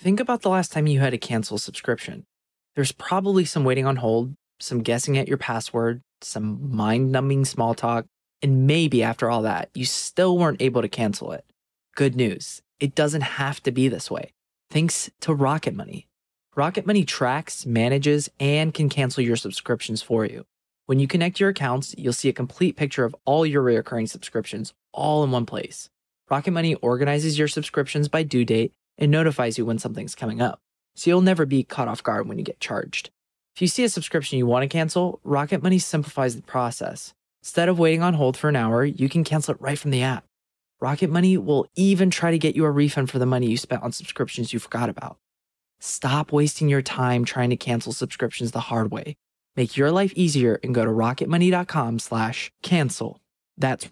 think about the last time you had to cancel a subscription. There's probably some waiting on hold, some guessing at your password, some mind-numbing small talk, and maybe after all that, you still weren't able to cancel it. Good news, it doesn't have to be this way. Thanks to Rocket Money. Rocket Money tracks, manages, and can cancel your subscriptions for you. When you connect your accounts, you'll see a complete picture of all your recurring subscriptions all in one place. Rocket Money organizes your subscriptions by due date and notifies you when something's coming up, so you'll never be caught off guard when you get charged. If you see a subscription you want to cancel, Rocket Money simplifies the process. Instead of waiting on hold for an hour, you can cancel it right from the app. Rocket Money will even try to get you a refund for the money you spent on subscriptions you forgot about. Stop wasting your time trying to cancel subscriptions the hard way. Make your life easier and go to rocketmoney.com/cancel. That's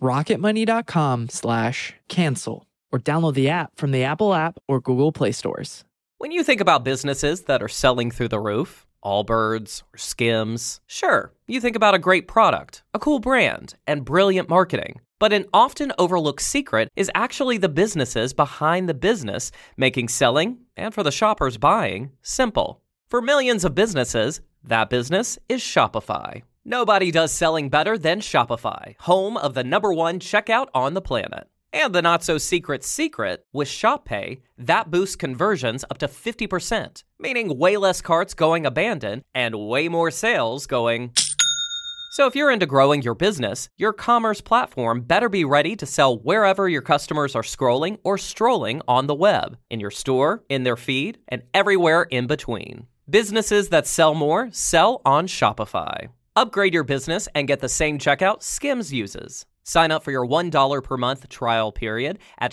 rocketmoney.com/cancel. Or download the app from the Apple app or Google Play stores. When you think about businesses that are selling through the roof, Allbirds or Skims, sure, you think about a great product, a cool brand, and brilliant marketing. But an often overlooked secret is actually the businesses behind the business, making selling, and for the shoppers buying, simple. For millions of businesses, that business is Shopify. Nobody does selling better than Shopify, home of the #1 checkout on the planet. And the not-so-secret secret, with Shop Pay, that boosts conversions up to 50%, meaning way less carts going abandoned and way more sales going... So if you're into growing your business, your commerce platform better be ready to sell wherever your customers are scrolling or strolling on the web, in your store, in their feed, and everywhere in between. Businesses that sell more sell on Shopify. Upgrade your business and get the same checkout Skims uses. Sign up for your $1 per month trial period at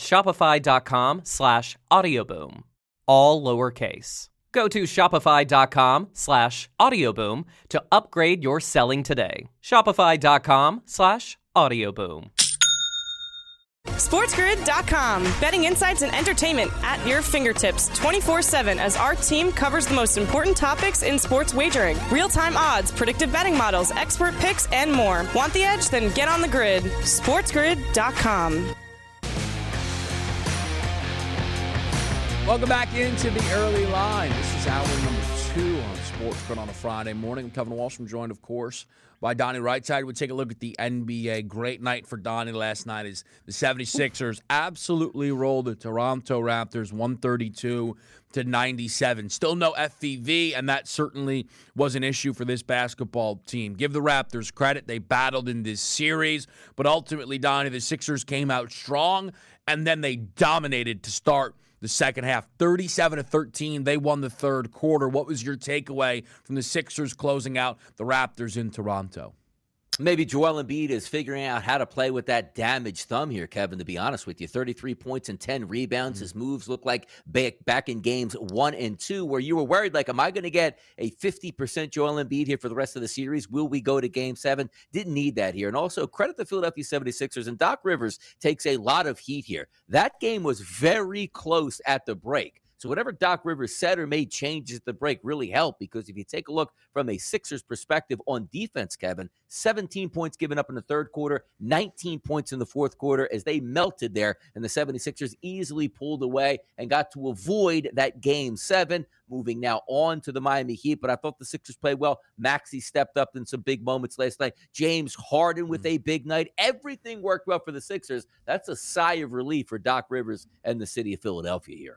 shopify.com/audioboom. All lowercase. Go to shopify.com/audioboom to upgrade your selling today. Shopify.com/audioboom. SportsGrid.com. Betting insights and entertainment at your fingertips 24/7 as our team covers the most important topics in sports wagering. Real-time odds, predictive betting models, expert picks, and more. Want the edge? Then get on the grid. SportsGrid.com. Welcome back into the early line. This is hour number 2 on Sports Grid on a Friday morning. I'm Kevin Walsh. I'm joined, of course, by Donnie Rightside. We'll take a look at the NBA. Great night for Donnie last night as the 76ers absolutely rolled the Toronto Raptors 132-97. Still no FVV, and that certainly was an issue for this basketball team. Give the Raptors credit. They battled in this series, but ultimately, Donnie, the Sixers came out strong, and then they dominated to start the second half. 37-13, they won the third quarter. What was your takeaway from the Sixers closing out the Raptors in Toronto? Maybe Joel Embiid is figuring out how to play with that damaged thumb here, Kevin, to be honest with you. 33 points and 10 rebounds. His moves look like back in games 1 and 2 where you were worried, like, am I going to get a 50% Joel Embiid here for the rest of the series? Will we go to game 7? Didn't need that here. And also credit the Philadelphia 76ers, and Doc Rivers takes a lot of heat here. That game was very close at the break. So whatever Doc Rivers said or made changes at the break really helped, because if you take a look from a Sixers perspective on defense, Kevin, 17 points given up in the third quarter, 19 points in the fourth quarter as they melted there, and the 76ers easily pulled away and got to avoid that game 7, moving now on to the Miami Heat. But I thought the Sixers played well. Maxey stepped up in some big moments last night. James Harden with a big night. Everything worked well for the Sixers. That's a sigh of relief for Doc Rivers and the city of Philadelphia here.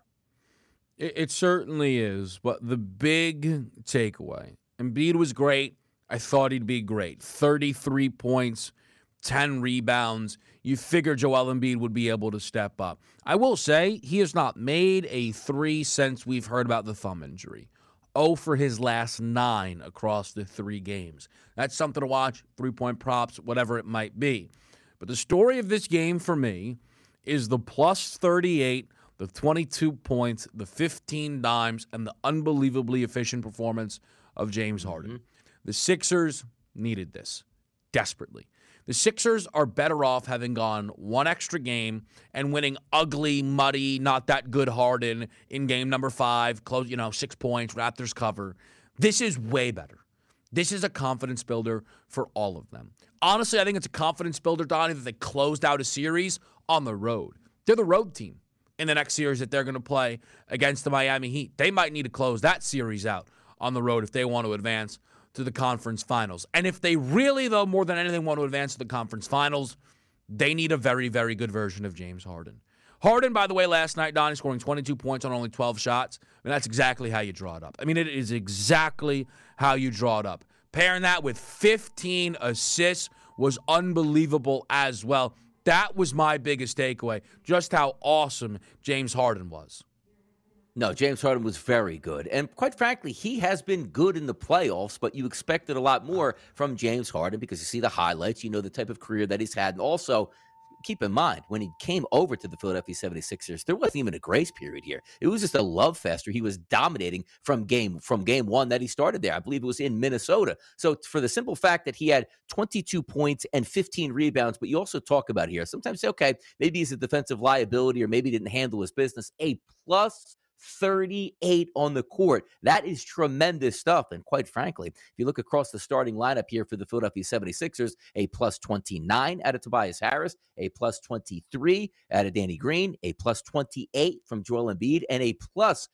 It certainly is, but the big takeaway, Embiid was great. I thought he'd be great. 33 points, 10 rebounds. You figure Joel Embiid would be able to step up. I will say he has not made a 3 since we've heard about the thumb injury. 0 for his last 9 across the 3 games. That's something to watch, 3-point props, whatever it might be. But the story of this game for me is the plus 38, the 22 points, the 15 dimes, and the unbelievably efficient performance of James Harden. The Sixers needed this desperately. The Sixers are better off having gone one extra game and winning ugly, muddy, not that good Harden in game number 5, close, 6 points, Raptors cover. This is way better. This is a confidence builder for all of them. Honestly, I think it's a confidence builder, Donnie, that they closed out a series on the road. They're the road team. in the next series that they're going to play against the Miami Heat. They might need to close that series out on the road if they want to advance to the conference finals. And if they really, though, more than anything want to advance to the conference finals, they need a very, very good version of James Harden. Harden, by the way, last night, Donnie, scoring 22 points on only 12 shots. I mean, that's exactly how you draw it up. I mean, it is exactly how you draw it up. Pairing that with 15 assists was unbelievable as well. That was my biggest takeaway, just how awesome James Harden was. No, James Harden was very good. And quite frankly, he has been good in the playoffs, but you expected a lot more from James Harden because you see the highlights, you know the type of career that he's had. And also, keep in mind, when he came over to the Philadelphia 76ers, there wasn't even a grace period here. It was just a love fest where he was dominating from game one that he started there. I believe it was in Minnesota. So for the simple fact that he had 22 points and 15 rebounds, but you also talk about here, sometimes say, okay, maybe he's a defensive liability or maybe he didn't handle his business. A plus 38 on the court. That is tremendous stuff. And quite frankly, if you look across the starting lineup here for the Philadelphia 76ers, a plus 29 out of Tobias Harris, a plus 23 out of Danny Green, a plus 28 from Joel Embiid, and a plus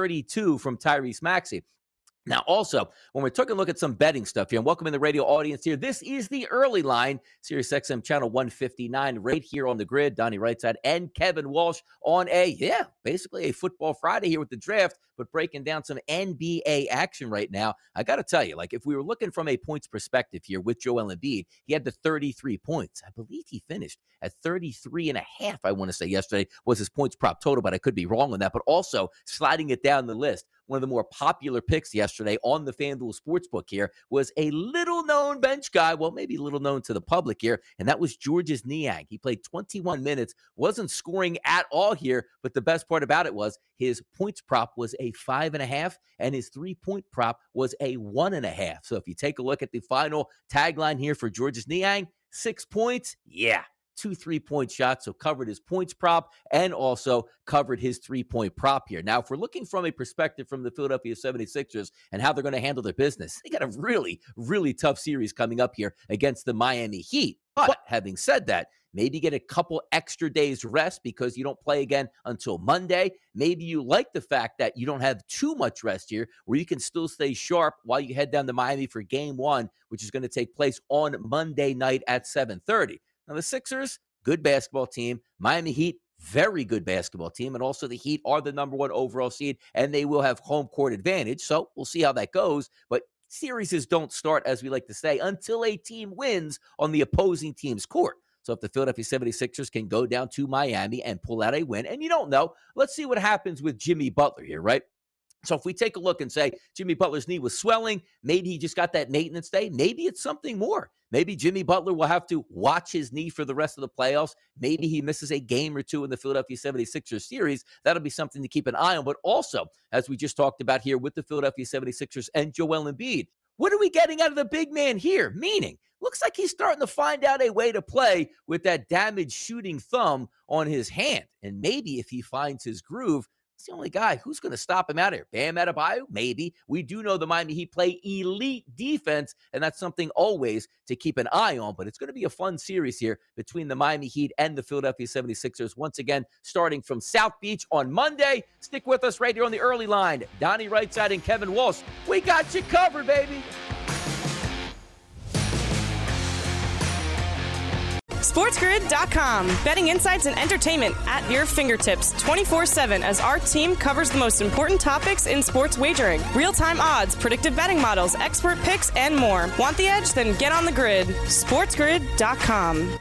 32 from Tyrese Maxey. Now, also, when we're taking a look at some betting stuff here, and welcome in the radio audience here, this is the early line, Sirius XM channel 159, right here on the grid. Donnie Rightside and Kevin Walsh on basically a football Friday here with the draft, but breaking down some NBA action right now. I got to tell you, like, if we were looking from a points perspective here with Joel Embiid, he had the 33 points. I believe he finished at 33 and a half, I want to say yesterday, was his points prop total, but I could be wrong on that. But also, sliding it down the list, one of the more popular picks yesterday on the FanDuel Sportsbook here was a little-known bench guy, well, maybe little known to the public here, and that was Georges Niang. He played 21 minutes, wasn't scoring at all here, but the best part about it was his points prop was a 5.5, and his three-point prop was a 1.5. So if you take a look at the final tagline here for Georges Niang, 6 points, yeah. 2 3-point shots, so covered his points prop and also covered his 3-point prop here. Now, if we're looking from a perspective from the Philadelphia 76ers and how they're going to handle their business, they got a really, really tough series coming up here against the Miami Heat. But having said that, maybe get a couple extra days rest because you don't play again until Monday. Maybe you like the fact that you don't have too much rest here where you can still stay sharp while you head down to Miami for game one, which is going to take place on Monday night at 7:30. Now, the Sixers, good basketball team. Miami Heat, very good basketball team. And also the Heat are the number 1 overall seed, and they will have home court advantage. So we'll see how that goes. But series don't start, as we like to say, until a team wins on the opposing team's court. So if the Philadelphia 76ers can go down to Miami and pull out a win, and you don't know, let's see what happens with Jimmy Butler here, right? So if we take a look and say Jimmy Butler's knee was swelling, maybe he just got that maintenance day, maybe it's something more. Maybe Jimmy Butler will have to watch his knee for the rest of the playoffs. Maybe he misses a game or two in the Philadelphia 76ers series. That'll be something to keep an eye on. But also, as we just talked about here with the Philadelphia 76ers and Joel Embiid, what are we getting out of the big man here? Meaning, looks like he's starting to find out a way to play with that damaged shooting thumb on his hand. And maybe if he finds his groove, it's the only guy who's going to stop him out here. Bam Adebayo? Maybe. We do know the Miami Heat play elite defense, and that's something always to keep an eye on. But it's going to be a fun series here between the Miami Heat and the Philadelphia 76ers. Once again, starting from South Beach on Monday. Stick with us right here on the early line. Donnie Rightside and Kevin Walsh. We got you covered, baby. SportsGrid.com. Betting insights and entertainment at your fingertips 24/7 as our team covers the most important topics in sports wagering. Real-time odds, predictive betting models, expert picks, and more. Want the edge? Then get on the grid. SportsGrid.com.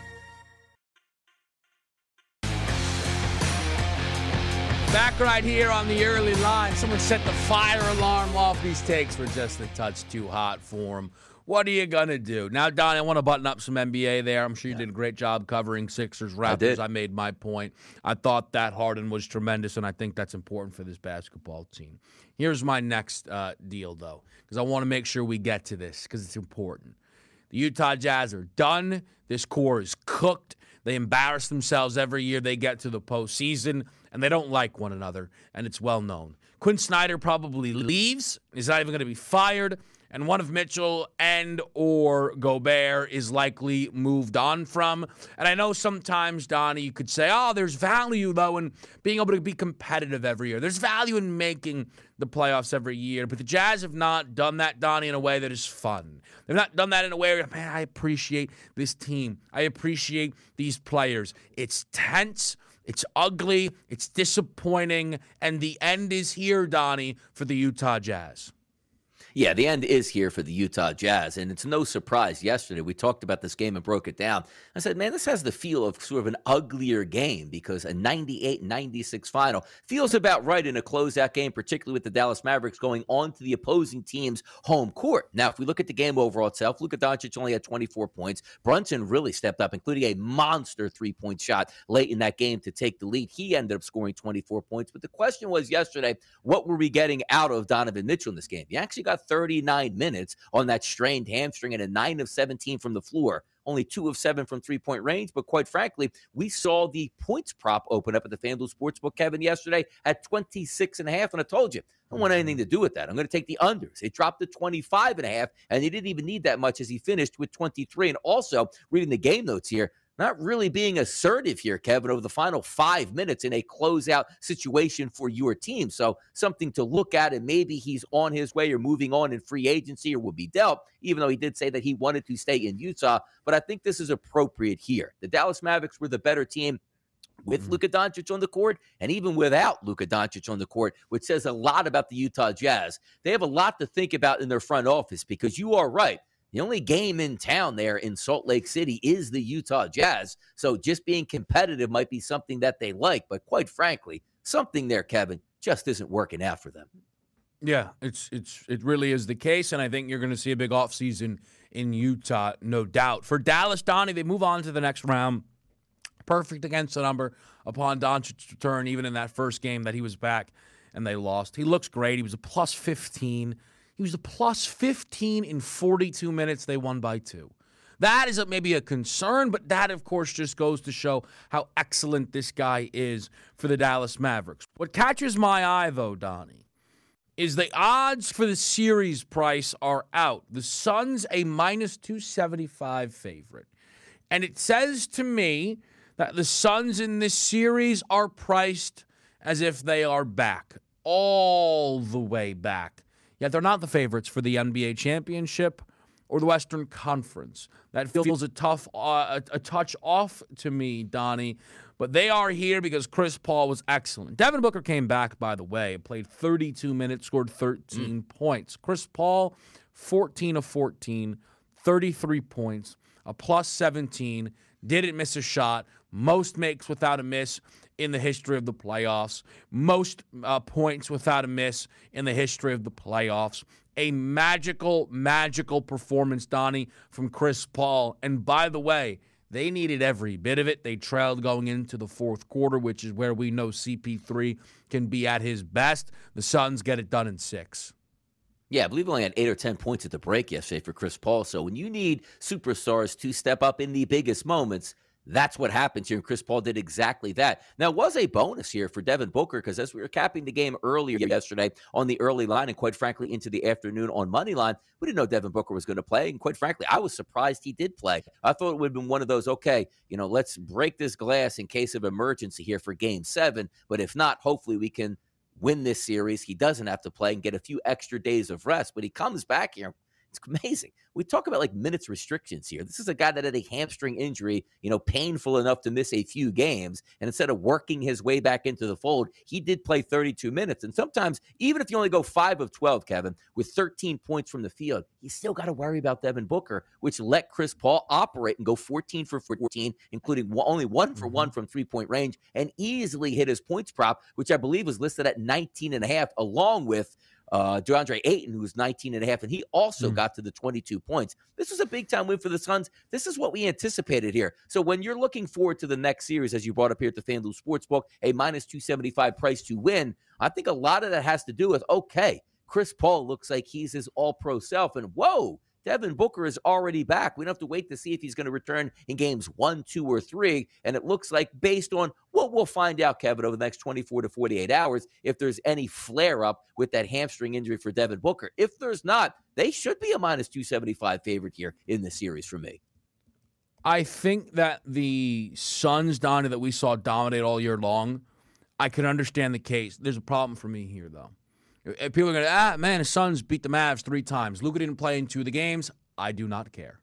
Back right here on the early line. Someone set the fire alarm off. These takes were just a touch too hot for him. What are you going to do? Now, Don, I want to button up some NBA there. I'm sure you did a great job covering Sixers, Raptors. I made my point. I thought that Harden was tremendous, and I think that's important for this basketball team. Here's my next deal, though, because I want to make sure we get to this because it's important. The Utah Jazz are done. This core is cooked. They embarrass themselves every year they get to the postseason, and they don't like one another, and it's well known. Quinn Snyder probably leaves. He's not even going to be fired. and one of Mitchell and or Gobert is likely moved on from. And I know sometimes, Donnie, you could say, oh, there's value, though, in being able to be competitive every year. There's value in making the playoffs every year. But the Jazz have not done that, Donnie, in a way that is fun. They've not done that in a way where, man, I appreciate this team. I appreciate these players. It's tense. It's ugly. It's disappointing. And the end is here, Donnie, for the Utah Jazz. Yeah, the end is here for the Utah Jazz, and it's no surprise. Yesterday, we talked about this game and broke it down. I said, man, this has the feel of sort of an uglier game because a 98-96 final feels about right in a closeout game, particularly with the Dallas Mavericks going on to the opposing team's home court. Now, if we look at the game overall itself, Luka Doncic only had 24 points. Brunson really stepped up, including a monster three-point shot late in that game to take the lead. He ended up scoring 24 points. But the question was yesterday, what were we getting out of Donovan Mitchell in this game? He actually got 39 minutes on that strained hamstring and a 9 of 17 from the floor. Only 2 of 7 from three-point range. But quite frankly, we saw the points prop open up at the FanDuel Sportsbook, Kevin, yesterday at 26.5. And I told you, I don't want anything to do with that. I'm going to take the unders. It dropped to 25.5, and he didn't even need that much as he finished with 23. And also, reading the game notes here, not really being assertive here, Kevin, over the final 5 minutes in a closeout situation for your team. So something to look at, and maybe he's on his way or moving on in free agency or will be dealt, even though he did say that he wanted to stay in Utah. But I think this is appropriate here. The Dallas Mavericks were the better team with Luka Doncic on the court and even without Luka Doncic on the court, which says a lot about the Utah Jazz. They have a lot to think about in their front office because you are right. The only game in town there in Salt Lake City is the Utah Jazz. So just being competitive might be something that they like. But quite frankly, something there, Kevin, just isn't working out for them. Yeah, it really is the case. And I think you're going to see a big offseason in Utah, no doubt. For Dallas, Donnie, they move on to the next round. Perfect against the number upon Doncic's return, even in that first game that he was back and they lost. He looks great. He was a plus 15. He was a plus 15 in 42 minutes. They won by 2. That is maybe a concern, but that, of course, just goes to show how excellent this guy is for the Dallas Mavericks. What catches my eye, though, Donnie, is the odds for the series price are out. The Suns a minus 275 favorite. And it says to me that the Suns in this series are priced as if they are back, all the way back. Yet they're not the favorites for the NBA championship or the Western Conference. That feels a touch off to me, Donnie. But they are here because Chris Paul was excellent. Devin Booker came back, by the way, played 32 minutes, scored 13 points. Chris Paul, 14 of 14, 33 points, a plus 17, didn't miss a shot, most makes without a miss in the history of the playoffs, most points without a miss in the history of the playoffs. A magical, magical performance, Donnie, from Chris Paul. And by the way, they needed every bit of it. They trailed going into the fourth quarter, which is where we know CP3 can be at his best. The Suns get it done in 6. Yeah, I believe he only had 8 or 10 points at the break yesterday for Chris Paul. So when you need superstars to step up in the biggest moments, that's what happens here, and Chris Paul did exactly that. Now, it was a bonus here for Devin Booker because as we were capping the game earlier yesterday on the early line and quite frankly into the afternoon on Moneyline, we didn't know Devin Booker was going to play, and quite frankly, I was surprised he did play. I thought it would have been one of those, okay, let's break this glass in case of emergency here for Game 7, but if not, hopefully we can win this series. He doesn't have to play and get a few extra days of rest, but he comes back here. It's amazing. We talk about like minutes restrictions here. This is a guy that had a hamstring injury, painful enough to miss a few games. And instead of working his way back into the fold, he did play 32 minutes. And sometimes, even if you only go 5 of 12, Kevin, with 13 points from the field, you still got to worry about Devin Booker, which let Chris Paul operate and go 14 for 14, including only 1 for 1 from three-point range, and easily hit his points prop, which I believe was listed at 19.5, along with DeAndre Ayton, who was 19.5, and he also got to the 22 points. This was a big-time win for the Suns. This is what we anticipated here. So when you're looking forward to the next series, as you brought up here at the FanDuel Sportsbook, a minus 275 price to win, I think a lot of that has to do with, okay, Chris Paul looks like he's his all-pro self, and whoa, Devin Booker is already back. We don't have to wait to see if he's going to return in games 1, 2, or 3. And it looks like, based on what we'll find out, Kevin, over the next 24 to 48 hours, if there's any flare-up with that hamstring injury for Devin Booker. If there's not, they should be a minus 275 favorite here in the series for me. I think that the Suns, Donnie, that we saw dominate all year long, I can understand the case. There's a problem for me here, though. People are going to, the Suns beat the Mavs 3 times. Luka didn't play in 2 of the games. I do not care.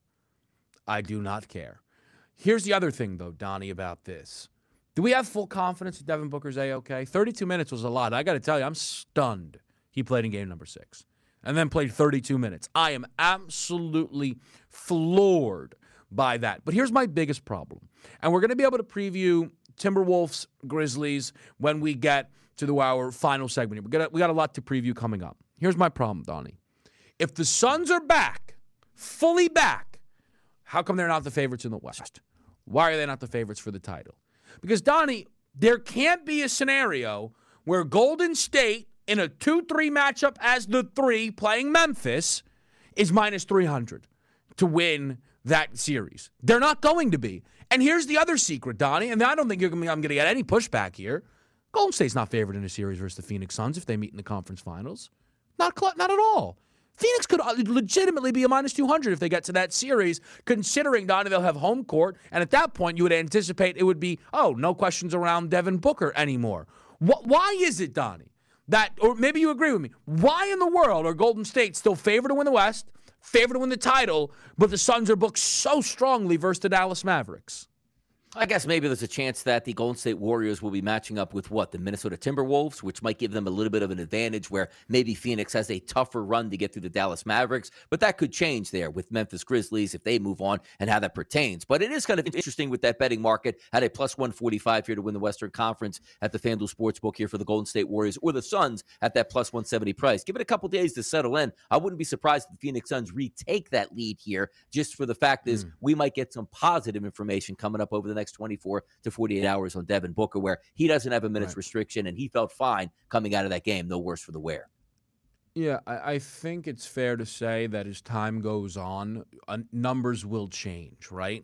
I do not care. Here's the other thing, though, Donnie, about this. Do we have full confidence that Devin Booker's A-okay? 32 minutes was a lot. I got to tell you, I'm stunned he played in game number 6 and then played 32 minutes. I am absolutely floored by that. But here's my biggest problem. And we're going to be able to preview Timberwolves, Grizzlies when we get to our final segment. We got a lot to preview coming up. Here's my problem, Donnie. If the Suns are back, fully back, how come they're not the favorites in the West? Why are they not the favorites for the title? Because, Donnie, there can't be a scenario where Golden State in a 2-3 matchup as the 3 playing Memphis is minus 300 to win that series. They're not going to be. And here's the other secret, Donnie, and I don't think I'm going to get any pushback here. Golden State's not favored in a series versus the Phoenix Suns if they meet in the conference finals. Not at all. Phoenix could legitimately be a minus 200 if they get to that series, considering, Donnie, they'll have home court. And at that point, you would anticipate it would be, no questions around Devin Booker anymore. Why is it, Donnie, that, or maybe you agree with me, why in the world are Golden State still favored to win the West, favored to win the title, but the Suns are booked so strongly versus the Dallas Mavericks? I guess maybe there's a chance that the Golden State Warriors will be matching up with the Minnesota Timberwolves, which might give them a little bit of an advantage where maybe Phoenix has a tougher run to get through the Dallas Mavericks, but that could change there with Memphis Grizzlies if they move on and how that pertains. But it is kind of interesting with that betting market at a plus 145 here to win the Western Conference at the FanDuel Sportsbook here for the Golden State Warriors or the Suns at that plus 170 price. Give it a couple days to settle in. I wouldn't be surprised if the Phoenix Suns retake that lead here, just for the fact is we might get some positive information coming up over the next 24 to 48 hours on Devin Booker, where he doesn't have a minutes restriction, and he felt fine coming out of that game. No worse for the wear. Yeah, I think it's fair to say that as time goes on, numbers will change, right?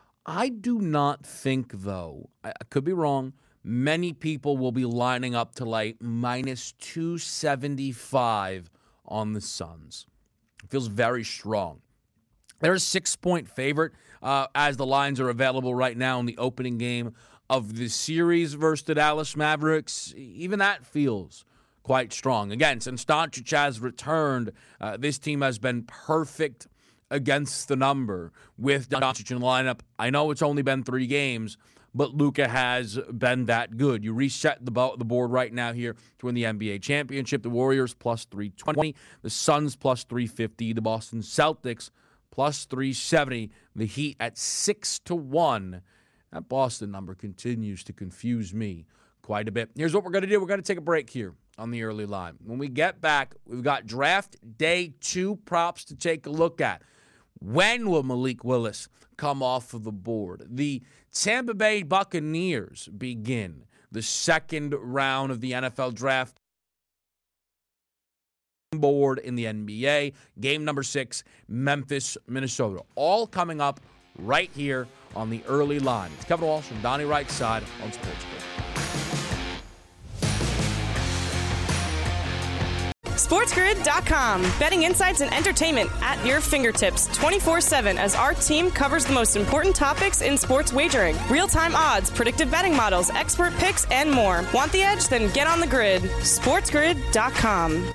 I do not think, though, I could be wrong, many people will be lining up to like minus 275 on the Suns. It feels very strong. They're a 6-point favorite as the lines are available right now in the opening game of the series versus the Dallas Mavericks. Even that feels quite strong. Again, since Doncic has returned, this team has been perfect against the number with Doncic in the lineup. I know it's only been 3 games, but Luka has been that good. You reset the board right now here to win the NBA championship. The Warriors plus 320, the Suns plus 350, the Boston Celtics plus 370, the Heat at 6-1. That Boston number continues to confuse me quite a bit. Here's what we're going to do. We're going to take a break here on the early line. When we get back, we've got draft day 2 props to take a look at. When will Malik Willis come off of the board? The Tampa Bay Buccaneers begin the second round of the NFL draft board in the NBA. Game number 6, Memphis, Minnesota. All coming up right here on the early line. It's Kevin Walsh and Donnie Wright's side on SportsGrid. SportsGrid.com. Betting insights and entertainment at your fingertips 24/7 as our team covers the most important topics in sports wagering. Real-time odds, predictive betting models, expert picks, and more. Want the edge? Then get on the grid. SportsGrid.com.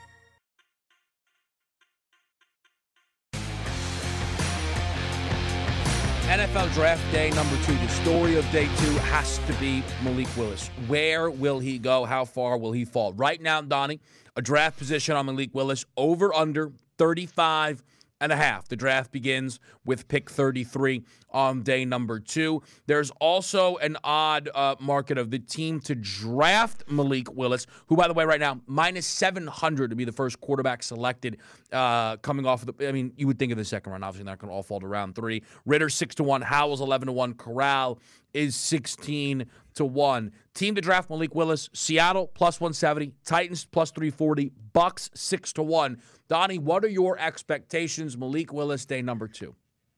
NFL Draft Day number 2. The story of Day 2 has to be Malik Willis. Where will he go? How far will he fall? Right now, Donnie, a draft position on Malik Willis over under 35.5. The draft begins with pick 33 on day number 2. There's also an odd market of the team to draft Malik Willis, who, by the way, right now, minus 700 to be the first quarterback selected coming off of the, I mean, you would think of the second round. Obviously, they're not going to all fall to round 3. Ritter, 6-1. Howell's 11-1. Corral is 16-1. Team to draft Malik Willis, Seattle plus 170, Titans plus 340, Bucks 6-1. Donnie, what are your expectations? Malik Willis, day number 2.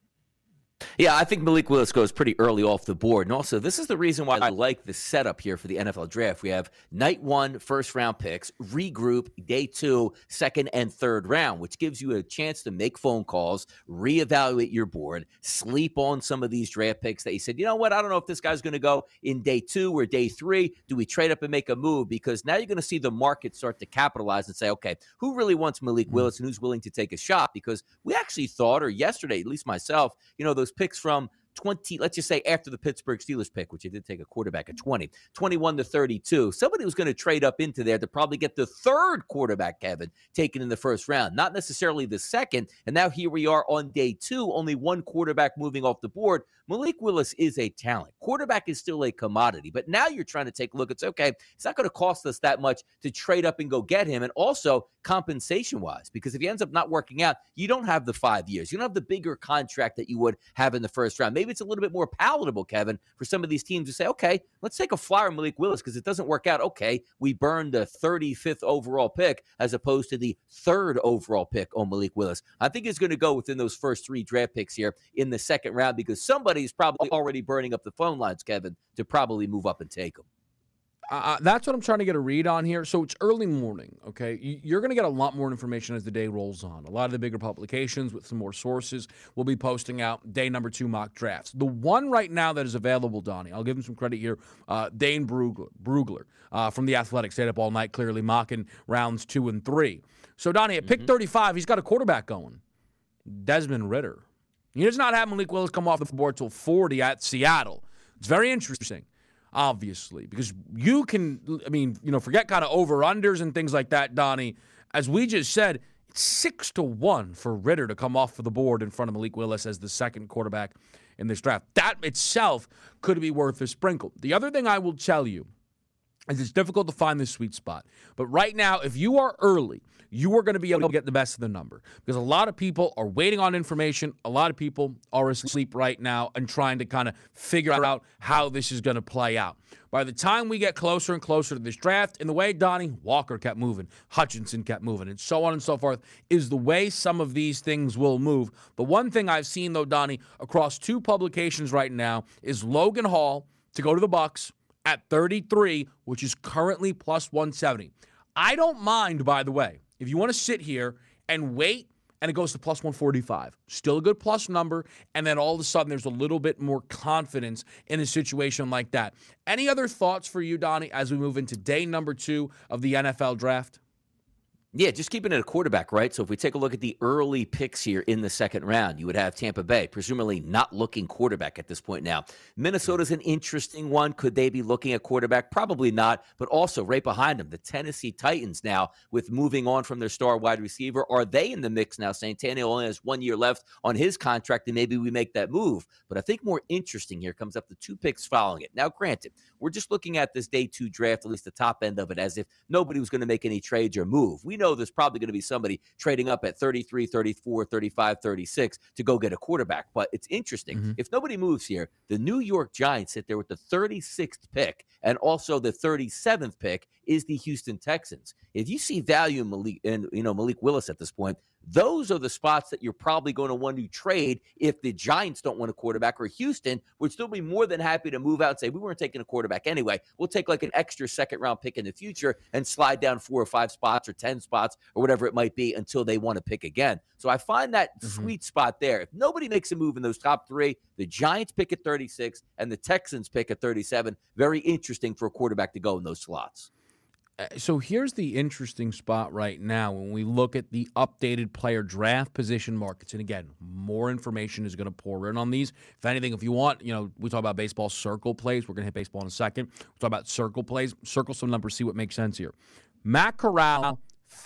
Yeah, I think Malik Willis goes pretty early off the board. And also, this is the reason why I like the setup here for the NFL draft. We have night 1, first-round picks, regroup, day 2, second and third round, which gives you a chance to make phone calls, reevaluate your board, sleep on some of these draft picks that you said, you know what, I don't know if this guy's going to go in day 2 or day 3. Do we trade up and make a move? Because now you're going to see the market start to capitalize and say, okay, who really wants Malik Willis and who's willing to take a shot? Because we actually thought, or yesterday, at least myself, those picks from 20, let's just say after the Pittsburgh Steelers pick, which they did take a quarterback at 21 to 32. Somebody was going to trade up into there to probably get the third quarterback, Kevin, taken in the first round, not necessarily the second. And now here we are on day 2, only one quarterback moving off the board. Malik Willis is a talent. Quarterback is still a commodity, but now you're trying to take a look. It's okay. It's not going to cost us that much to trade up and go get him. And also compensation-wise, because if he ends up not working out, you don't have the 5 years. You don't have the bigger contract that you would have in the first round. Maybe it's a little bit more palatable, Kevin, for some of these teams to say, okay, let's take a flyer on Malik Willis because it doesn't work out. Okay, we burned the 35th overall pick as opposed to the 3rd overall pick on Malik Willis. I think he's going to go within those first 3 draft picks here in the second round because somebody's probably already burning up the phone lines, Kevin, to probably move up and take him. That's what I'm trying to get a read on here. So it's early morning, okay? You're going to get a lot more information as the day rolls on. A lot of the bigger publications with some more sources will be posting out day number 2 mock drafts. The one right now that is available, Donnie, I'll give him some credit here, Dane Brugler from The Athletic, stayed up all night clearly mocking rounds 2 and 3. So, Donnie, at pick 35, he's got a quarterback going, Desmond Ridder. He does not have Malik Willis come off the board till 40 at Seattle. It's very interesting, obviously, because you can, forget kind of over-unders and things like that, Donnie. As we just said, it's 6-1 for Ridder to come off of the board in front of Malik Willis as the second quarterback in this draft. That itself could be worth a sprinkle. The other thing I will tell you is it's difficult to find this sweet spot. But right now, if you are early, you are going to be able to get the best of the number because a lot of people are waiting on information. A lot of people are asleep right now and trying to kind of figure out how this is going to play out. By the time we get closer and closer to this draft, in the way Donnie Walker kept moving, Hutchinson kept moving, and so on and so forth, is the way some of these things will move. The one thing I've seen, though, Donnie, across 2 publications right now is Logan Hall to go to the Bucks at 33, which is currently plus 170. I don't mind, by the way, if you want to sit here and wait and it goes to plus 145, still a good plus number, and then all of a sudden there's a little bit more confidence in a situation like that. Any other thoughts for you, Donnie, as we move into day number 2 of the NFL draft? Yeah, just keeping it a quarterback, right? So if we take a look at the early picks here in the second round, you would have Tampa Bay, presumably not looking quarterback at this point now. Minnesota's an interesting one. Could they be looking at quarterback? Probably not, but also right behind them, the Tennessee Titans now with moving on from their star wide receiver. Are they in the mix now? Tannehill only has 1 year left on his contract, and maybe we make that move. But I think more interesting here comes up the 2 picks following it. Now, granted, we're just looking at this day 2 draft, at least the top end of it, as if nobody was going to make any trades or move. We know there's probably going to be somebody trading up at 33, 34, 35, 36 to go get a quarterback. But it's interesting. If nobody moves here, the New York Giants sit there with the 36th pick, and also the 37th pick is the Houston Texans. If you see value in Malik Willis at this point, those are the spots that you're probably going to want to trade if the Giants don't want a quarterback, or Houston would still be more than happy to move out and say, we weren't taking a quarterback anyway. We'll take like an extra second-round pick in the future and slide down 4 or 5 spots or 10 spots or whatever it might be until they want to pick again. So I find that sweet spot there. If nobody makes a move in those top 3, the Giants pick at 36 and the Texans pick at 37. Very interesting for a quarterback to go in those slots. So here's the interesting spot right now when we look at the updated player draft position markets. And again, more information is going to pour in on these. If anything, if you want, we talk about baseball circle plays. We're going to hit baseball in a second. We'll talk about circle plays. Circle some numbers, see what makes sense here. Matt Corral,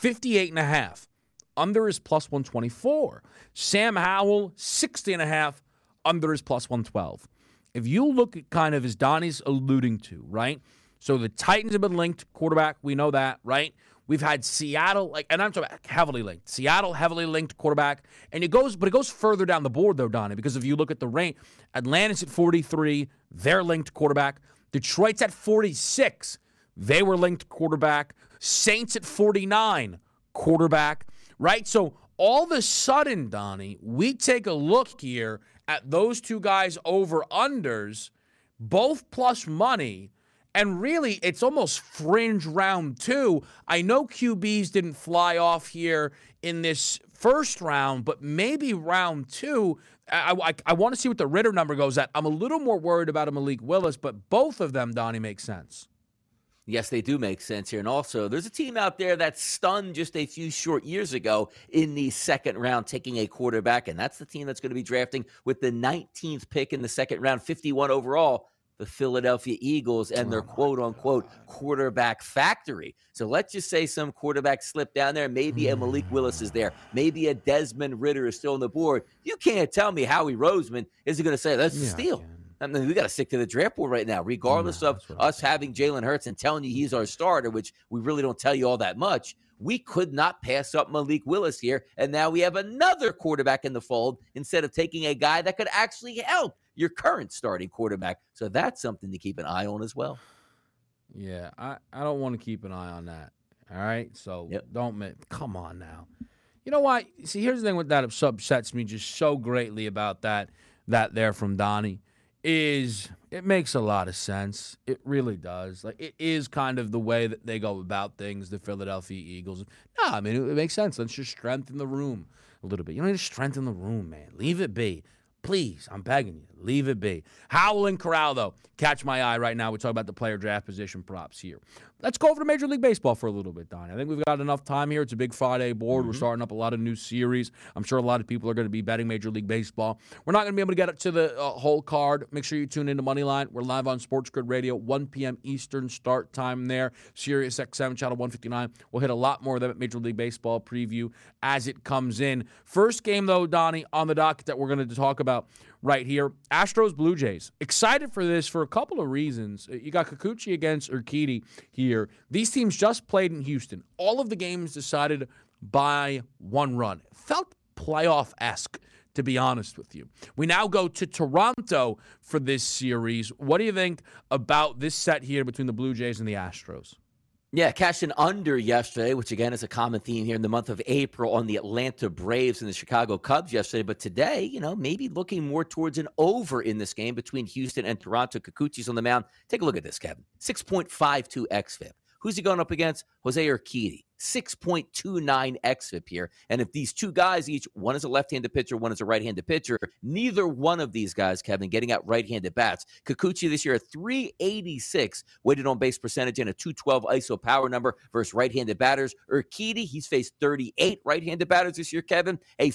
58.5. Under is plus 124. Sam Howell, 60.5. Under is plus 112. If you look at kind of as Donnie's alluding to, right? So the Titans have been linked, quarterback, we know that, right? We've had Seattle, and I'm talking about heavily linked. Seattle, heavily linked quarterback. And it goes further down the board, though, Donnie, because if you look at the range, Atlanta's at 43, they're linked quarterback. Detroit's at 46, they were linked quarterback. Saints at 49, quarterback, right? So all of a sudden, Donnie, we take a look here at those two guys over-unders, both plus money, and really it's almost fringe round 2. I know QBs didn't fly off here in this first round, but maybe round 2, I want to see what the Ritter number goes at. I'm a little more worried about a Malik Willis, but both of them, Donnie, make sense. Yes, they do make sense here. And also, there's a team out there that stunned just a few short years ago in the second round, taking a quarterback, and that's the team that's going to be drafting with the 19th pick in the second round, 51 overall, the Philadelphia Eagles and their quote-unquote quarterback factory. So let's just say some quarterback slipped down there. Maybe a Malik Willis is there. Maybe a Desmond Ritter is still on the board. You can't tell me Howie Roseman isn't going to say, that's a steal. I mean, we got to stick to the draft board right now, regardless of us having Jalen Hurts and telling you he's our starter, which we really don't tell you all that much. We could not pass up Malik Willis here, and now we have another quarterback in the fold instead of taking a guy that could actually help your current starting quarterback. So that's something to keep an eye on as well. Yeah, I don't want to keep an eye on that. All right? So come on now. You know what? See, here's the thing with that upsets me just so greatly about that there from Donnie. Is it makes a lot of sense. It really does. Like, it is kind of the way that they go about things, the Philadelphia Eagles. No, I mean, it makes sense. Let's just strengthen the room a little bit. You don't need to strengthen the room, man. Leave it be. Please, I'm begging you, leave it be. Howlin' Corral, though, catch my eye right now. We're talking about the player draft position props here. Let's go over to Major League Baseball for a little bit, Donnie. I think we've got enough time here. It's a big Friday board. We're starting up a lot of new series. I'm sure a lot of people are going to be betting Major League Baseball. We're not going to be able to get up to the whole card. Make sure you tune into Moneyline. We're live on Sports Grid Radio, 1 p.m. Eastern start time there. Sirius XM, channel 159. We'll hit a lot more of them at Major League Baseball preview as it comes in. First game, though, Donnie, on the docket that we're going to talk about right here, Astros Blue Jays. Excited for this for a couple of reasons. You got Kikuchi against Urquidy here. These teams just played in Houston. All of the games decided by 1 run. It felt playoff-esque, to be honest with you. We now go to Toronto for this series. What do you think about this set here between the Blue Jays and the Astros? Yeah, cashed an under yesterday, which again is a common theme here in the month of April on the Atlanta Braves and the Chicago Cubs yesterday. But today, maybe looking more towards an over in this game between Houston and Toronto. Kikuchi's on the mound. Take a look at this, Kevin. 6.52 xFIP. Who's he going up against? Jose Urquidy. 6.29 xFIP here. And if these two guys, one is a left-handed pitcher, one is a right-handed pitcher, neither one of these guys, Kevin, getting out right-handed bats. Kikuchi this year, a 386 weighted on base percentage and a 212 ISO power number versus right-handed batters. Urquidy, he's faced 38 right-handed batters this year, Kevin, a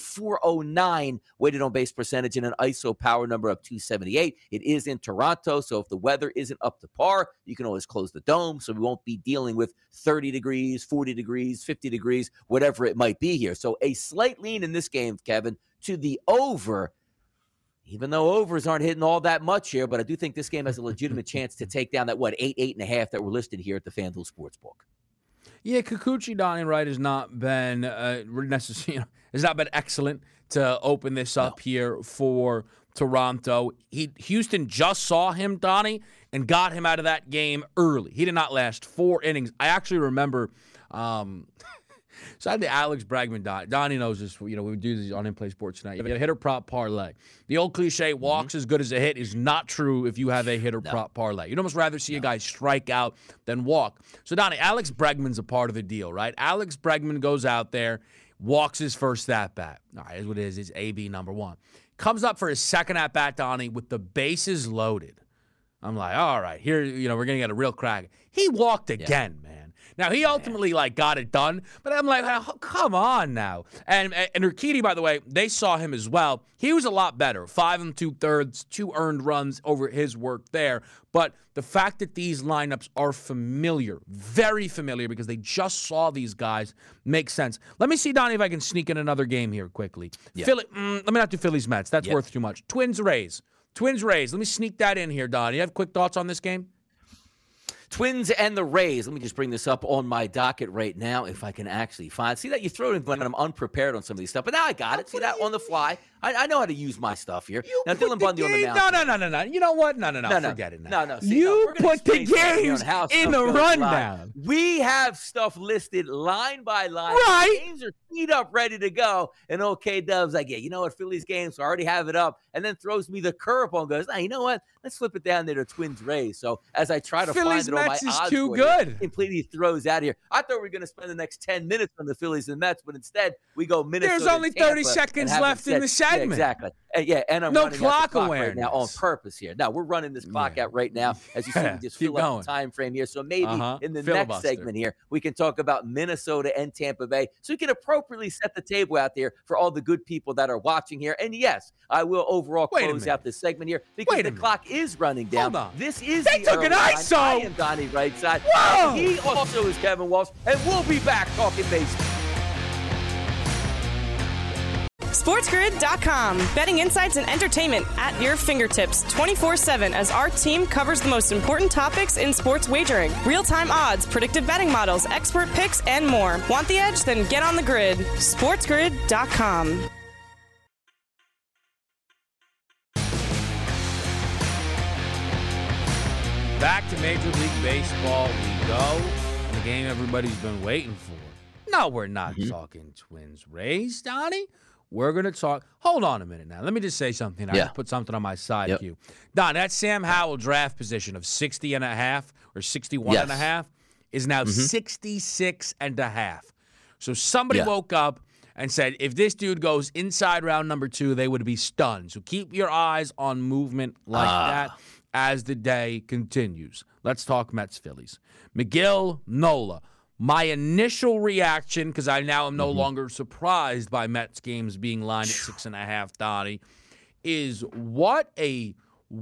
409 weighted on base percentage and an ISO power number of 278. It is in Toronto, so if the weather isn't up to par, you can always close the dome, so we won't be dealing with 30 degrees, 40 degrees, 50 degrees, whatever it might be here. So a slight lean in this game, Kevin, to the over, even though overs aren't hitting all that much here, but I do think this game has a legitimate chance to take down that, 8.5 that were listed here at the FanDuel Sportsbook. Yeah, Kikuchi, Donnie, right, has not been necessarily, has not been excellent to open this up here for Toronto. Houston just saw him, Donnie, and got him out of that game early. He did not last 4 innings. I actually remember, so I had the Alex Bregman, Donnie knows this, we do these on In Play Sports tonight. You get a hitter prop parlay. The old cliche, walks as good as a hit, is not true if you have a hitter prop parlay. You'd almost rather see a guy strike out than walk. So, Donnie, Alex Bregman's a part of the deal, right? Alex Bregman goes out there, walks his first at-bat. All right, here's what it is. It's AB number 1. Comes up for his second at-bat, Donnie, with the bases loaded. I'm like, all right, here, we're going to get a real crack. He walked again, man. Now, he ultimately, got it done, but I'm like, oh, come on now. And Urquidy, by the way, they saw him as well. He was a lot better. 5 2/3, 2 earned runs over his work there. But the fact that these lineups are familiar, very familiar, because they just saw these guys, makes sense. Let me see, Donnie, if I can sneak in another game here quickly. Yeah. Let me not do Phillies-Mets. That's worth too much. Twins-Rays. Let me sneak that in here, Donnie. You have quick thoughts on this game? Twins and the Rays. Let me just bring this up on my docket right now if I can actually find. See that you throw it in when I'm unprepared on some of these stuff, but now I got it. See that on the fly. I know how to use my stuff here. Now Dylan Bundy on the mound. No. You know what? No. Forget it now. No. See, we're gonna put the explain games on how in stuff the goes rundown. live. We have stuff listed line by line. Right. The games are teed up, ready to go. And OK Dub's like, yeah, you know what? Phillies game, so I already have it up. And then throws me the curveball and goes, you know what? Let's flip it down there to Twins Rays. So as I try to Phillies find it on my Mets is odds too board, good. completely throws out of here. I thought we were going to spend the next 10 minutes on the Phillies and Mets, but instead we go Minnesota. There's only 30 Tampa seconds left in the segment. Yeah, exactly. And I'm no running clock out the awareness right now on purpose here. Now we're running this clock out right now as you see we just fill up the time frame here. So maybe in the next segment here we can talk about Minnesota and Tampa Bay, so we can appropriately set the table out there for all the good people that are watching here. And yes, I will overall close out this segment here because the clock is running down. Hold on. This is They took an ISO. I am Donnie Rightside. Whoa. He also is Kevin Walsh, and we'll be back talking baseball. SportsGrid.com. Betting insights and entertainment at your fingertips 24/7 as our team covers the most important topics in sports wagering. Real-time odds, predictive betting models, expert picks, and more. Want the edge? Then get on the grid. SportsGrid.com. Back to Major League Baseball we go. And the game everybody's been waiting for. No, we're not talking Twins Rays, Donnie. We're going to talk. Hold on a minute now. Let me just say something. I put something on my side cue. Don, that Sam Howell draft position of 60.5 or 61.5 is now 66.5. So somebody woke up and said, if this dude goes inside round number 2, they would be stunned. So keep your eyes on movement like that as the day continues. Let's talk Mets-Phillies. McGill, Nola. My initial reaction, because I now am no longer surprised by Mets games being lined at 6.5, Donnie, is what a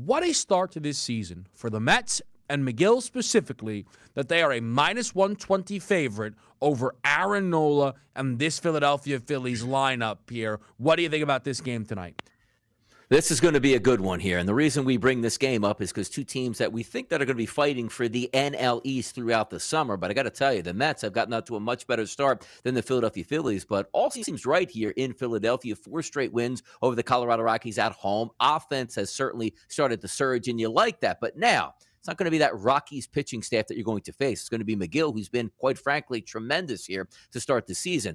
start to this season for the Mets and McGill specifically, that they are a -120 favorite over Aaron Nola and this Philadelphia Phillies lineup here. What do you think about this game tonight? This is going to be a good one here. And the reason we bring this game up is because two teams that we think that are going to be fighting for the NL East throughout the summer. But I got to tell you, the Mets have gotten out to a much better start than the Philadelphia Phillies. But all seems right here in Philadelphia. 4 straight wins over the Colorado Rockies at home. Offense has certainly started to surge, and you like that. But now, it's not going to be that Rockies pitching staff that you're going to face. It's going to be McGill, who's been, quite frankly, tremendous here to start the season.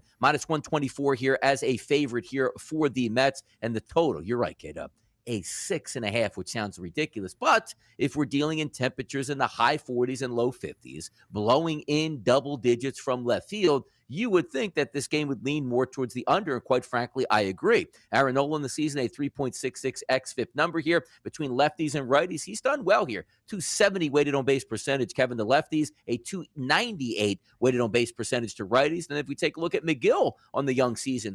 -124 here as a favorite here for the Mets. And the total, you're right, K-Dub, a 6.5, which sounds ridiculous. But if we're dealing in temperatures in the high 40s and low 50s, blowing in double digits from left field, you would think that this game would lean more towards the under, and quite frankly, I agree. Aaron Nola in the season, a 3.66 xFIP number here. Between lefties and righties, he's done well here. 270 weighted on base percentage, Kevin, to lefties, a 298 weighted on base percentage to righties. And if we take a look at McGill on the young season,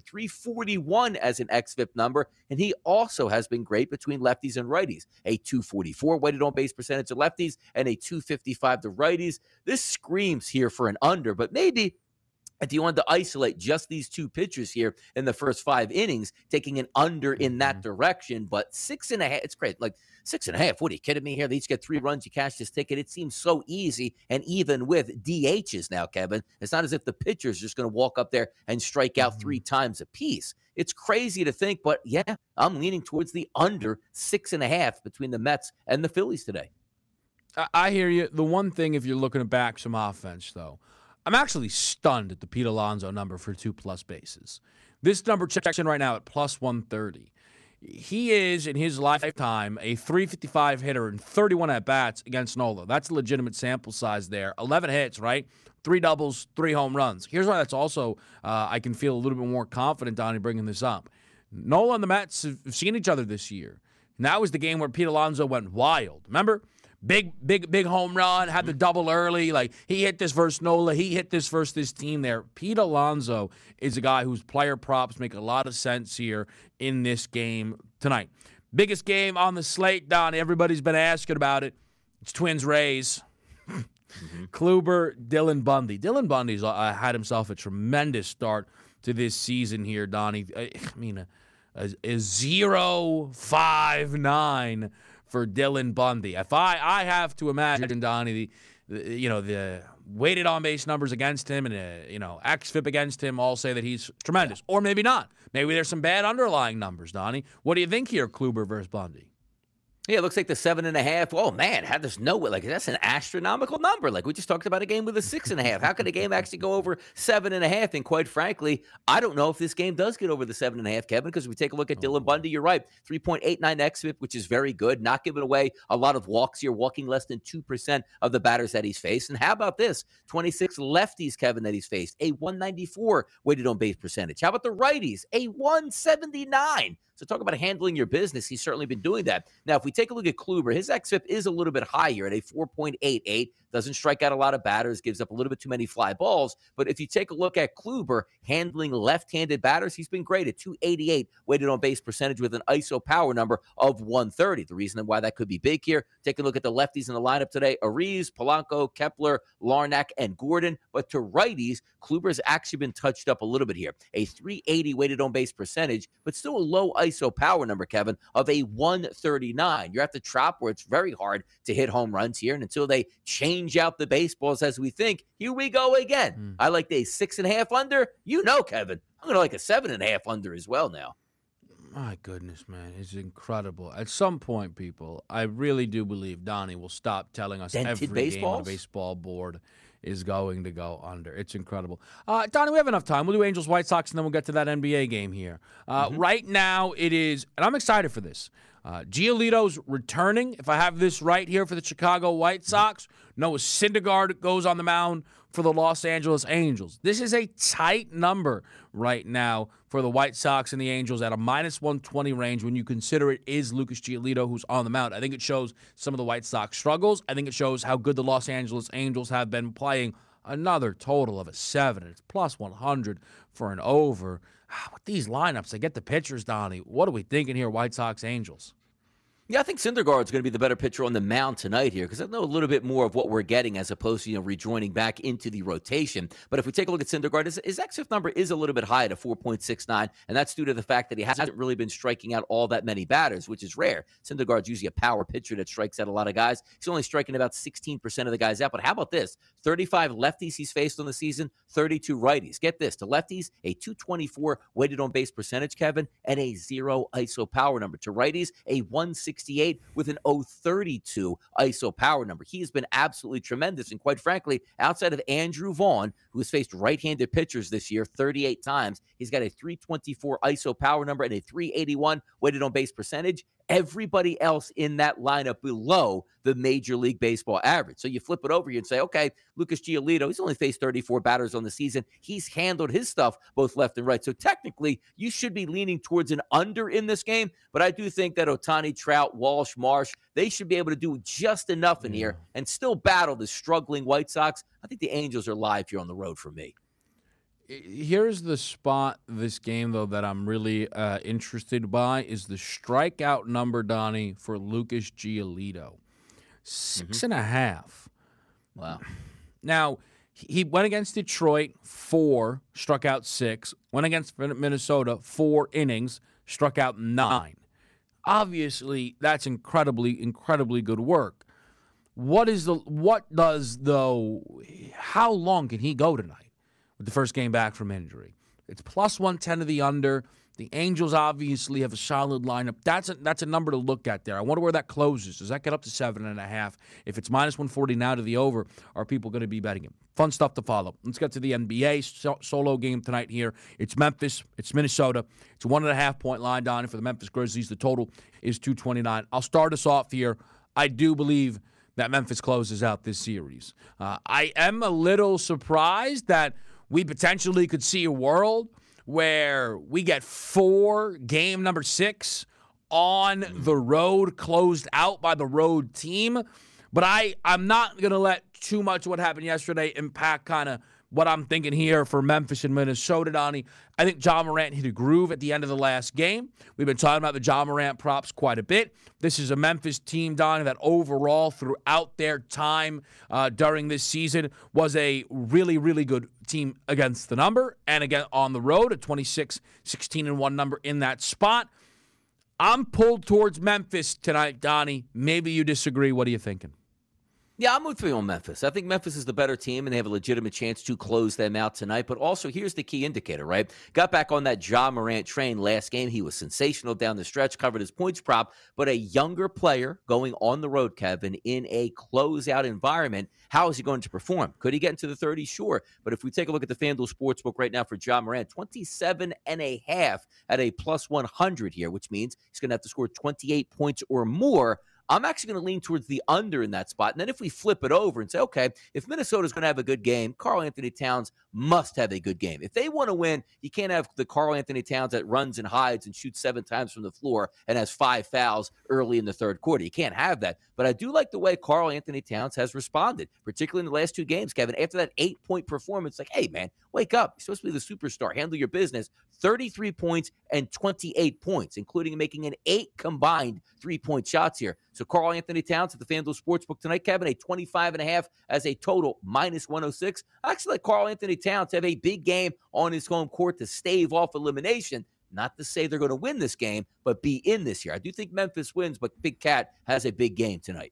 341 as an xFIP number, and he also has been great between lefties and righties. A 244 weighted on base percentage to lefties and a 255 to righties. This screams here for an under, but maybe if you wanted to isolate just these two pitchers here in the first 5 innings, taking an under in that direction, but 6.5, it's great. Like 6.5, what are you kidding me here? They each get 3 runs, you cash this ticket. It seems so easy. And even with DHs now, Kevin, it's not as if the pitcher's just going to walk up there and strike out 3 times apiece. It's crazy to think, but yeah, I'm leaning towards the under 6.5 between the Mets and the Phillies today. I hear you. The one thing, if you're looking to back some offense, though, I'm actually stunned at the Pete Alonso number for 2+ bases. This number checks in right now at +130. He is, in his lifetime, a .355 hitter and 31 at-bats against Nola. That's a legitimate sample size there. 11 hits, right? 3 doubles, 3 home runs. Here's why that's also, I can feel a little bit more confident, Donnie, bringing this up. Nola and the Mets have seen each other this year. And that was the game where Pete Alonso went wild. Remember? Big home run, had the double early. Like, he hit this versus Nola. He hit this versus this team there. Pete Alonso is a guy whose player props make a lot of sense here in this game tonight. Biggest game on the slate, Don. Everybody's been asking about it. It's Twins-Rays. Kluber, Dylan Bundy. Dylan Bundy's had himself a tremendous start to this season here, Donnie. I mean, a 0.59 for Dylan Bundy. If I have to imagine, Donnie, the weighted on base numbers against him and xFIP against him all say that he's tremendous, or maybe not. Maybe there's some bad underlying numbers, Donnie. What do you think here, Kluber versus Bundy? Yeah, it looks like the 7.5. Oh man, there's no way. Like, that's an astronomical number. Like, we just talked about a game with a 6.5. How could a game actually go over 7.5? And quite frankly, I don't know if this game does get over the 7.5, Kevin, because if we take a look at Dylan Bundy, you're right. 3.89 xFIP, which is very good. Not giving away a lot of walks here, walking less than 2% of the batters that he's faced. And how about this? 26 lefties, Kevin, that he's faced. A 194 weighted on base percentage. How about the righties? A 179. So talk about handling your business. He's certainly been doing that. Now, if we take a look at Kluber, his xFIP is a little bit higher at a 4.88. Doesn't strike out a lot of batters, gives up a little bit too many fly balls. But if you take a look at Kluber handling left-handed batters, he's been great at 288 weighted on base percentage with an ISO power number of 130. The reason why that could be big here, take a look at the lefties in the lineup today. Ariz, Polanco, Kepler, Larnach, and Gordon. But to righties, Kluber's actually been touched up a little bit here. A 380 weighted on base percentage, but still a low ISO power number, Kevin, of a 139. You're at the Trop where it's very hard to hit home runs here. And until they change out the baseballs as we think, here we go again. I like a 6.5 under. Kevin, I'm going to like a 7.5 under as well now. My goodness, man, it's incredible. At some point, people, I really do believe Donnie will stop telling us every game on a baseball board is going to go under. It's incredible. Donnie, we have enough time. We'll do Angels, White Sox, and then we'll get to that NBA game here. Right now, it is, and I'm excited for this. Giolito's returning, if I have this right here, for the Chicago White Sox. Noah Syndergaard goes on the mound for the Los Angeles Angels. This is a tight number right now for the White Sox and the Angels at a -120 range when you consider it is Lucas Giolito who's on the mound. I think it shows some of the White Sox struggles. I think it shows how good the Los Angeles Angels have been playing. Another total of a 7. It's +100 for an over. With these lineups, I get the pitchers, Donnie. What are we thinking here, White Sox, Angels? Yeah, I think Syndergaard's going to be the better pitcher on the mound tonight here because I know a little bit more of what we're getting as opposed to, rejoining back into the rotation. But if we take a look at Syndergaard, his xFIP number is a little bit high at a 4.69, and that's due to the fact that he hasn't really been striking out all that many batters, which is rare. Syndergaard's usually a power pitcher that strikes out a lot of guys. He's only striking about 16% of the guys out. But how about this? 35 lefties he's faced on the season, 32 righties. Get this, to lefties, a 224 weighted on base percentage, Kevin, and a 0 ISO power number. To righties, a 168 with an 032 ISO power number. He has been absolutely tremendous. And quite frankly, outside of Andrew Vaughn, who has faced right-handed pitchers this year 38 times, he's got a 324 ISO power number and a 381 weighted on base percentage. Everybody else in that lineup below the Major League Baseball average. So you flip it over here and say, okay, Lucas Giolito, he's only faced 34 batters on the season. He's handled his stuff both left and right. So technically, you should be leaning towards an under in this game. But I do think that Ohtani, Trout, Walsh, Marsh, they should be able to do just enough in here and still battle the struggling White Sox. I think the Angels are live here on the road for me. Here's the spot this game, though, that I'm really interested by is the strikeout number, Donnie, for Lucas Giolito. 6.5. Wow. Now, he went against Detroit, 4, struck out 6. Went against Minnesota, 4 innings, struck out 9. Obviously, that's incredibly, incredibly good work. How long can he go tonight? With the first game back from injury. It's +110 to the under. The Angels obviously have a solid lineup. That's a number to look at there. I wonder where that closes. Does that get up to 7.5? If it's -140 now to the over, are people going to be betting it? Fun stuff to follow. Let's get to the NBA solo game tonight here. It's Memphis. It's Minnesota. It's a 1.5-point line, Donnie, for the Memphis Grizzlies. The total is 229. I'll start us off here. I do believe that Memphis closes out this series. I am a little surprised that we potentially could see a world where we get 4 game number 6 on the road, closed out by the road team. But I'm not going to let too much of what happened yesterday impact kind of what I'm thinking here for Memphis and Minnesota, Donnie. I think Ja Morant hit a groove at the end of the last game. We've been talking about the Ja Morant props quite a bit. This is a Memphis team, Donnie, that overall throughout their time during this season was a really, really good team against the number and again on the road, a 26-16-1 number in that spot. I'm pulled towards Memphis tonight, Donnie. Maybe you disagree. What are you thinking? Yeah, I'm with you on Memphis. I think Memphis is the better team, and they have a legitimate chance to close them out tonight. But also, here's the key indicator, right? Got back on that Ja Morant train last game. He was sensational down the stretch, covered his points prop. But a younger player going on the road, Kevin, in a closeout environment, how is he going to perform? Could he get into the 30s? Sure. But if we take a look at the FanDuel Sportsbook right now for Ja Morant, 27.5 at a plus 100 here, which means he's going to have to score 28 points or more. I'm actually going to lean towards the under in that spot. And then if we flip it over and say, okay, if Minnesota's going to have a good game, Karl-Anthony Towns must have a good game. If they want to win, you can't have the Karl-Anthony Towns that runs and hides and shoots 7 times from the floor and has 5 fouls early in the third quarter. You can't have that. But I do like the way Karl-Anthony Towns has responded, particularly in the last 2 games, Kevin. After that 8-point performance, like, hey, man, wake up. You're supposed to be the superstar. Handle your business. 33 points and 28 points, including making an 8 combined 3-point shots here. So Karl-Anthony Towns at the FanDuel Sportsbook tonight, Kevin, a 25.5 as a total, minus 106. I actually like Karl-Anthony Towns to have a big game on his home court to stave off elimination. Not to say they're going to win this game, but be in this year. I do think Memphis wins, but Big Cat has a big game tonight.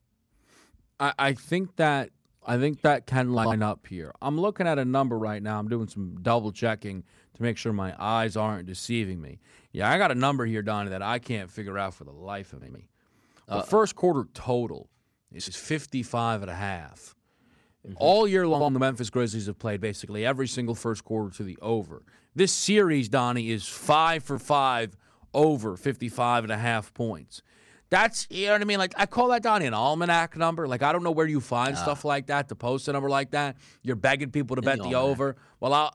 I think that can line up here. I'm looking at a number right now. I'm doing some double checking to make sure my eyes aren't deceiving me. Yeah, I got a number here, Donnie, that I can't figure out for the life of me. The first quarter total is 55.5. Mm-hmm. All year long, the Memphis Grizzlies have played basically every single first quarter to the over. This series, Donnie, is 5 for 5 over 55.5 points. That's, you know what I mean? Like, I call that, Donnie, an almanac number. Like, I don't know where you find stuff like that to post a number like that. You're begging people to bet the over. Well,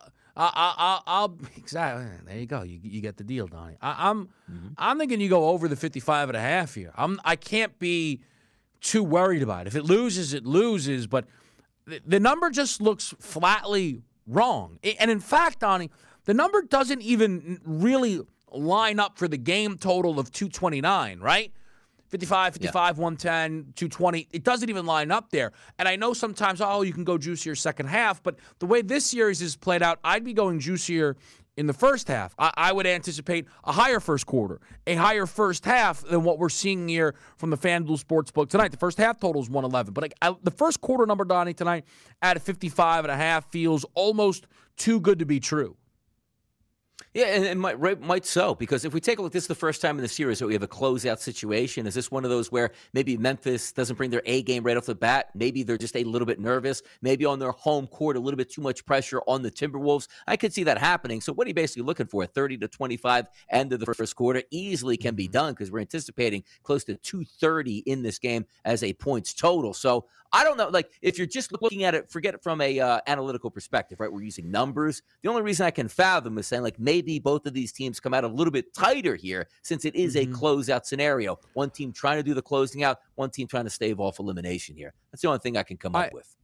I'll exactly. There you go. You get the deal, Donnie. I'm thinking you go over the 55.5 here. I can't be too worried about it. If it loses, it loses. But the number just looks flatly wrong. And in fact, Donnie, the number doesn't even really line up for the game total of 229, right? 55, 110, 220. It doesn't even line up there. And I know sometimes, you can go juicier second half, but the way this series is played out, I'd be going juicier in the first half. I would anticipate a higher first quarter, a higher first half than what we're seeing here from the FanDuel Sportsbook tonight. The first half total is 111. But the first quarter number, Donnie, tonight at a 55.5 feels almost too good to be true. Yeah, and might so, because if we take a look, this is the first time in the series that we have a closeout situation. Is this one of those where maybe Memphis doesn't bring their A game right off the bat? Maybe they're just a little bit nervous. Maybe on their home court, a little bit too much pressure on the Timberwolves. I could see that happening. So what are you basically looking for? 30-25 end of the first quarter easily can be done because we're anticipating close to 230 in this game as a points total. So I don't know, like, if you're just looking at it, forget it from a analytical perspective, right? We're using numbers. The only reason I can fathom is saying, like, maybe both of these teams come out a little bit tighter here since it is a closeout scenario. One team trying to do the closing out, one team trying to stave off elimination here. That's the only thing I can come up with.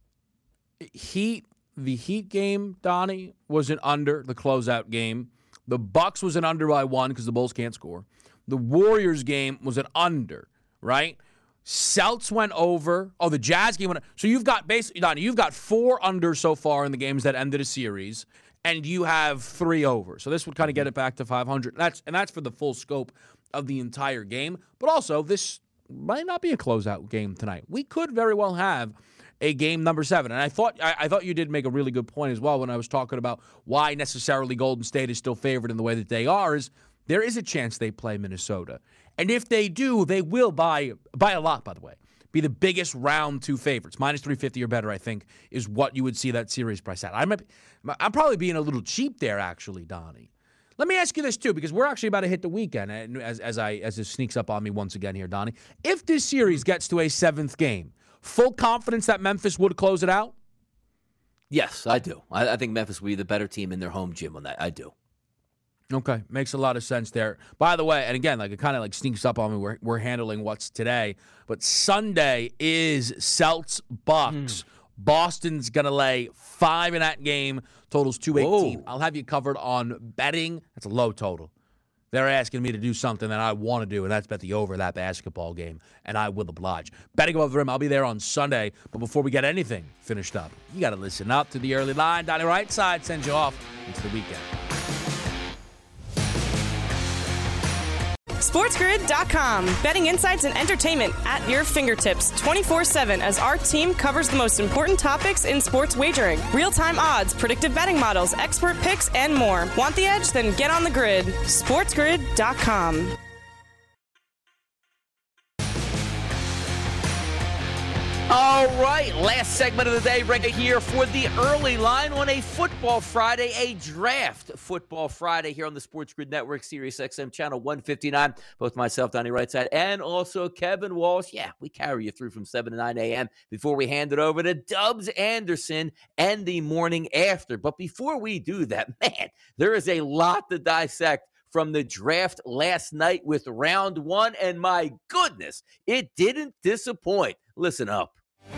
The Heat game, Donnie, was an under, the closeout game. The Bucks was an under by 1 because the Bulls can't score. The Warriors game was an under, right? Celts went over. Oh, the Jazz game went over. So you've got basically, Donnie, you've got 4 under so far in the games that ended a series, and you have 3 over. So this would kind of get it back to 500. That's for the full scope of the entire game. But also, this might not be a closeout game tonight. We could very well have a game number 7. And I thought you did make a really good point as well when I was talking about why necessarily Golden State is still favored in the way that they are, is there is a chance they play Minnesota. And if they do, they will by a lot, by the way, be the biggest round 2 favorites. Minus 350 or better, I think, is what you would see that series price at. I'm probably being a little cheap there, actually, Donnie. Let me ask you this, too, because we're actually about to hit the weekend, and as it sneaks up on me once again here, Donnie. If this series gets to a 7th game, full confidence that Memphis would close it out? Yes, I do. I think Memphis will be the better team in their home gym on that. I do. Okay, makes a lot of sense there. By the way, and again, like, it kind of like sneaks up on me. We're handling what's today, but Sunday is Celts Bucks. Boston's gonna lay 5 in that game. Totals 218. I'll have you covered on betting. That's a low total. They're asking me to do something that I want to do, and that's bet the over that basketball game, and I will oblige. Betting above the rim, I'll be there on Sunday. But before we get anything finished up, you got to listen up to the early line. Donnie Rightside sends you off into the weekend. SportsGrid.com. Betting insights and entertainment at your fingertips 24/7 as our team covers the most important topics in sports wagering. Real-time odds, predictive betting models, expert picks, and more. Want the edge? Then get on the grid. SportsGrid.com. All right, last segment of the day right here for the early line on a Football Friday, a Draft Football Friday here on the Sports Grid Network, Sirius XM Channel 159. Both myself, Donnie Rightside, and also Kevin Walsh. Yeah, we carry you through from 7 to 9 a.m. before we hand it over to Dubs Anderson and the morning after. But before we do that, man, there is a lot to dissect from the draft last night with round one, and my goodness, it didn't disappoint. Listen up.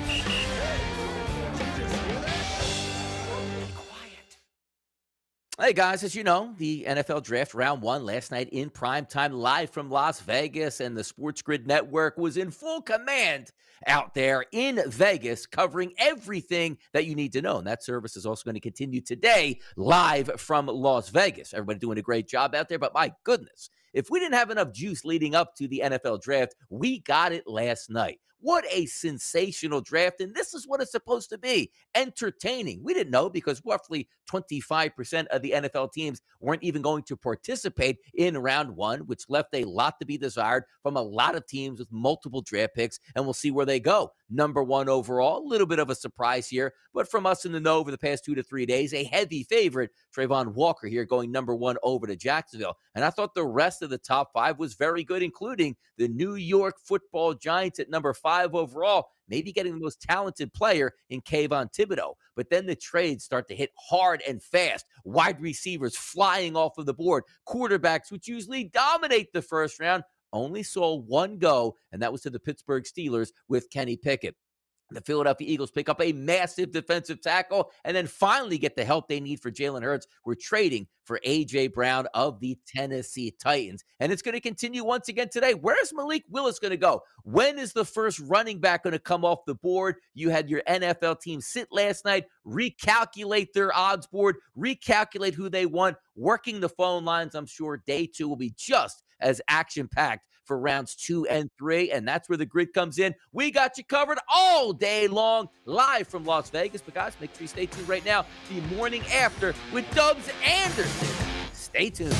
Hey guys, as you know, the NFL Draft Round 1 last night in primetime live from Las Vegas, and the Sports Grid Network was in full command out there in Vegas covering everything that you need to know. And that service is also going to continue today live from Las Vegas. Everybody doing a great job out there, but my goodness, if we didn't have enough juice leading up to the NFL Draft, we got it last night. What a sensational draft, and this is what it's supposed to be, entertaining. We didn't know because roughly 25% of the NFL teams weren't even going to participate in round one, which left a lot to be desired from a lot of teams with multiple draft picks, and we'll see where they go. Number one overall, a little bit of a surprise here, but from us in the know over the past 2 to 3 days, a heavy favorite, Trayvon Walker here going number one over to Jacksonville. And I thought the rest of the top five was very good, including the New York Football Giants at number 5 overall, maybe getting the most talented player in Kayvon Thibodeau. But then the trades start to hit hard and fast. Wide receivers flying off of the board. Quarterbacks, which usually dominate the first round, only saw one go, and that was to the Pittsburgh Steelers with Kenny Pickett. The Philadelphia Eagles pick up a massive defensive tackle and then finally get the help they need for Jalen Hurts. We're trading for A.J. Brown of the Tennessee Titans. And it's going to continue once again today. Where's Malik Willis going to go? When is the first running back going to come off the board? You had your NFL team sit last night, recalculate their odds board, recalculate who they want, working the phone lines. I'm sure day two will be just as action-packed for rounds 2 and 3, and that's where the grid comes in. We got you covered all day long, live from Las Vegas. But guys, make sure you stay tuned right now. The morning after with Dubs Anderson. Stay tuned.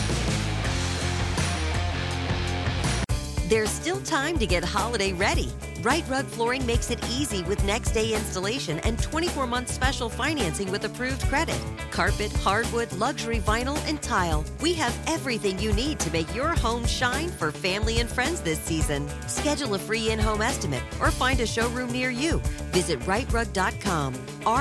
There's still time to get holiday ready. Right Rug Flooring makes it easy with next day installation and 24-month special financing with approved credit. Carpet, hardwood, luxury vinyl, and tile. We have everything you need to make your home shine for family and friends this season. Schedule a free in-home estimate or find a showroom near you. Visit rightrug.com,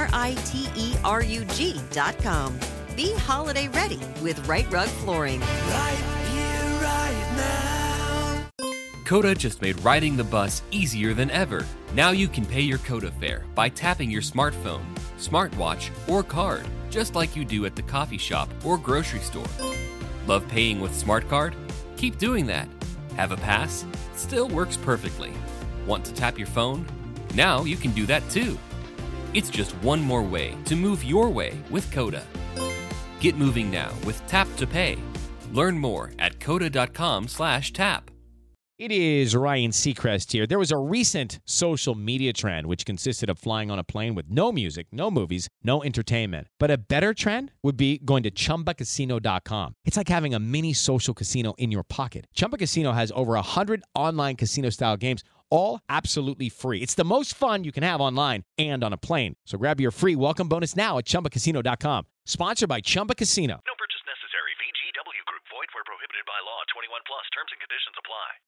RITERUG.com. Be holiday ready with Right Rug Flooring. Right here, right now. Coda just made riding the bus easier than ever. Now you can pay your Coda fare by tapping your smartphone, smartwatch, or card, just like you do at the coffee shop or grocery store. Love paying with SmartCard? Keep doing that. Have a pass? Still works perfectly. Want to tap your phone? Now you can do that too. It's just one more way to move your way with Coda. Get moving now with Tap to Pay. Learn more at coda.com/tap. It is Ryan Seacrest here. There was a recent social media trend which consisted of flying on a plane with no music, no movies, no entertainment. But a better trend would be going to ChumbaCasino.com. It's like having a mini social casino in your pocket. Chumba Casino has over 100 online casino-style games, all absolutely free. It's the most fun you can have online and on a plane. So grab your free welcome bonus now at ChumbaCasino.com. Sponsored by Chumba Casino. No purchase necessary. VGW Group. Void where prohibited by law. 21 plus. Terms and conditions apply.